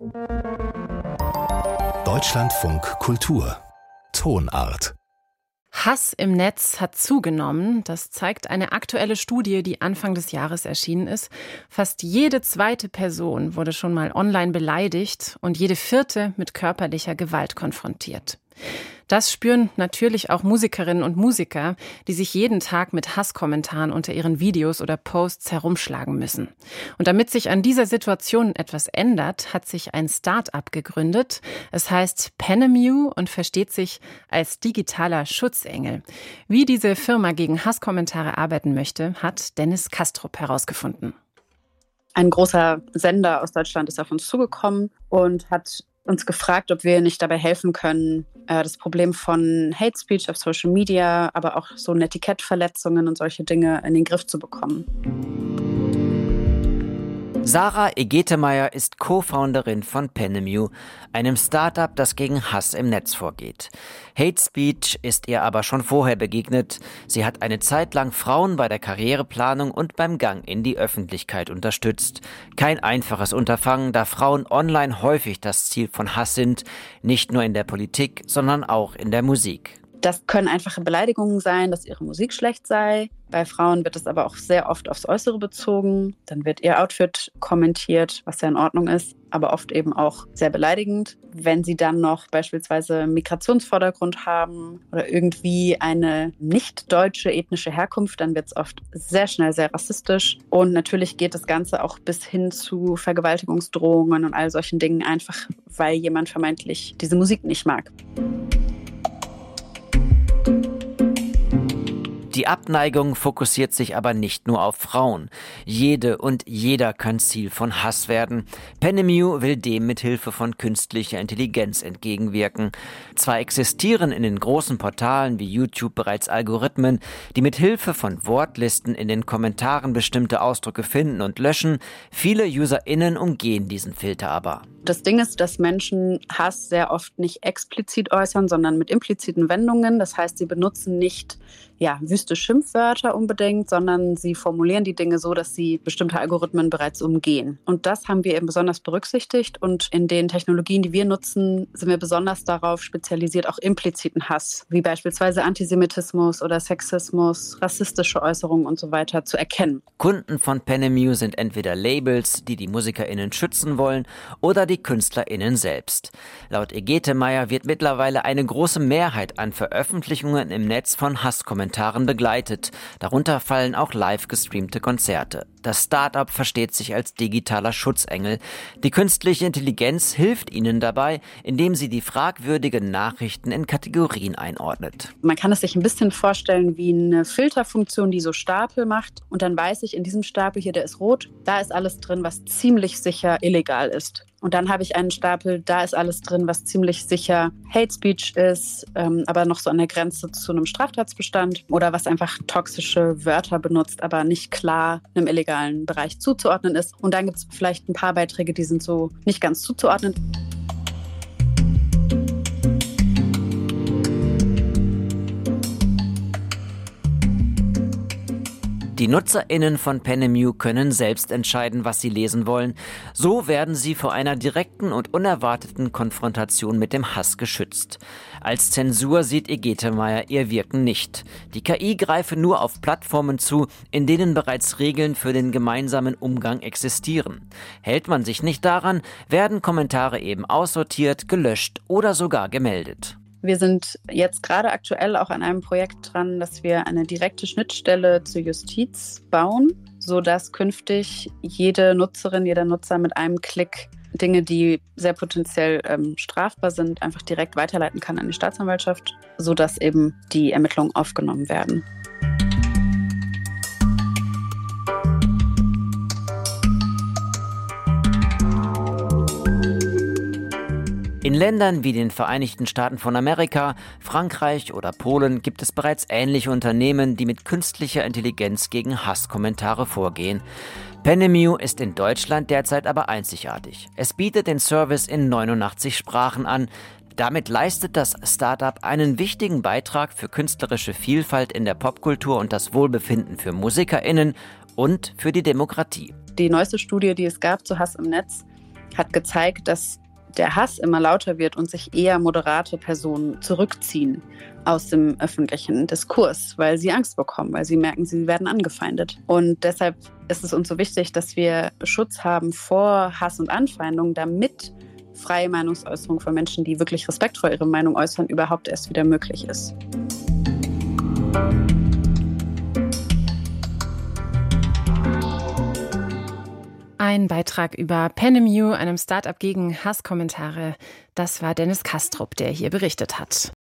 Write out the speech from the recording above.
Deutschlandfunk Kultur Tonart. Hass im Netz hat zugenommen. Das zeigt eine aktuelle Studie, die Anfang des Jahres erschienen ist. Fast jede zweite Person wurde schon mal online beleidigt und jede vierte mit körperlicher Gewalt konfrontiert. Das spüren natürlich auch Musikerinnen und Musiker, die sich jeden Tag mit Hasskommentaren unter ihren Videos oder Posts herumschlagen müssen. Und damit sich an dieser Situation etwas ändert, hat sich ein Start-up gegründet. Es heißt Penemue und versteht sich als digitaler Schutzengel. Wie diese Firma gegen Hasskommentare arbeiten möchte, hat Dennis Kastrup herausgefunden. Ein großer Sender aus Deutschland ist auf uns zugekommen und hat uns gefragt, ob wir nicht dabei helfen können, das Problem von Hate Speech auf Social Media, aber auch so Etikettverletzungen und solche Dinge in den Griff zu bekommen. Sarah Egetemeyer ist Co-Founderin von Penemue, einem Start-up, das gegen Hass im Netz vorgeht. Hate Speech ist ihr aber schon vorher begegnet. Sie hat eine Zeit lang Frauen bei der Karriereplanung und beim Gang in die Öffentlichkeit unterstützt. Kein einfaches Unterfangen, da Frauen online häufig das Ziel von Hass sind, nicht nur in der Politik, sondern auch in der Musik. Das können einfache Beleidigungen sein, dass ihre Musik schlecht sei. Bei Frauen wird es aber auch sehr oft aufs Äußere bezogen. Dann wird ihr Outfit kommentiert, was ja in Ordnung ist, aber oft eben auch sehr beleidigend. Wenn sie dann noch beispielsweise einen Migrationsvordergrund haben oder irgendwie eine nicht deutsche ethnische Herkunft, dann wird es oft sehr schnell sehr rassistisch. Und natürlich geht das Ganze auch bis hin zu Vergewaltigungsdrohungen und all solchen Dingen, einfach weil jemand vermeintlich diese Musik nicht mag. Die Abneigung fokussiert sich aber nicht nur auf Frauen. Jede und jeder kann Ziel von Hass werden. Penemue will dem mit Hilfe von künstlicher Intelligenz entgegenwirken. Zwar existieren in den großen Portalen wie YouTube bereits Algorithmen, die mit Hilfe von Wortlisten in den Kommentaren bestimmte Ausdrücke finden und löschen. Viele UserInnen umgehen diesen Filter aber. Das Ding ist, dass Menschen Hass sehr oft nicht explizit äußern, sondern mit impliziten Wendungen. Das heißt, sie benutzen nicht wüste Schimpfwörter unbedingt, sondern sie formulieren die Dinge so, dass sie bestimmte Algorithmen bereits umgehen. Und das haben wir eben besonders berücksichtigt. Und in den Technologien, die wir nutzen, sind wir besonders darauf spezialisiert, auch impliziten Hass, wie beispielsweise Antisemitismus oder Sexismus, rassistische Äußerungen und so weiter, zu erkennen. Kunden von Penemue sind entweder Labels, die MusikerInnen schützen wollen, oder die KünstlerInnen selbst. Laut Egetemeyer wird mittlerweile eine große Mehrheit an Veröffentlichungen im Netz von Hasskommentaren begleitet. Darunter fallen auch live gestreamte Konzerte. Das Start-up versteht sich als digitaler Schutzengel. Die künstliche Intelligenz hilft ihnen dabei, indem sie die fragwürdigen Nachrichten in Kategorien einordnet. Man kann es sich ein bisschen vorstellen wie eine Filterfunktion, die so Stapel macht. Und dann weiß ich, in diesem Stapel hier, der ist rot, da ist alles drin, was ziemlich sicher illegal ist. Und dann habe ich einen Stapel, da ist alles drin, was ziemlich sicher Hate Speech ist, aber noch so an der Grenze zu einem Straftatsbestand oder was einfach toxische Wörter benutzt, aber nicht klar einem illegalen Bereich zuzuordnen ist. Und dann gibt es vielleicht ein paar Beiträge, die sind so nicht ganz zuzuordnen. Die NutzerInnen von Penemue können selbst entscheiden, was sie lesen wollen. So werden sie vor einer direkten und unerwarteten Konfrontation mit dem Hass geschützt. Als Zensur sieht Egetemeyer ihr Wirken nicht. Die KI greife nur auf Plattformen zu, in denen bereits Regeln für den gemeinsamen Umgang existieren. Hält man sich nicht daran, werden Kommentare eben aussortiert, gelöscht oder sogar gemeldet. Wir sind jetzt gerade aktuell auch an einem Projekt dran, dass wir eine direkte Schnittstelle zur Justiz bauen, sodass künftig jede Nutzerin, jeder Nutzer mit einem Klick Dinge, die sehr potenziell strafbar sind, einfach direkt weiterleiten kann an die Staatsanwaltschaft, sodass eben die Ermittlungen aufgenommen werden. In Ländern wie den Vereinigten Staaten von Amerika, Frankreich oder Polen gibt es bereits ähnliche Unternehmen, die mit künstlicher Intelligenz gegen Hasskommentare vorgehen. Penemue ist in Deutschland derzeit aber einzigartig. Es bietet den Service in 89 Sprachen an. Damit leistet das Startup einen wichtigen Beitrag für künstlerische Vielfalt in der Popkultur und das Wohlbefinden für MusikerInnen und für die Demokratie. Die neueste Studie, die es gab zu Hass im Netz, hat gezeigt, dass der Hass immer lauter wird und sich eher moderate Personen zurückziehen aus dem öffentlichen Diskurs, weil sie Angst bekommen, weil sie merken, sie werden angefeindet. Und deshalb ist es uns so wichtig, dass wir Schutz haben vor Hass und Anfeindung, damit freie Meinungsäußerung von Menschen, die wirklich Respekt vor ihrer Meinung äußern, überhaupt erst wieder möglich ist. Ein Beitrag über Penemue, einem Start-up gegen Hasskommentare. Das war Dennis Kastrup, der hier berichtet hat.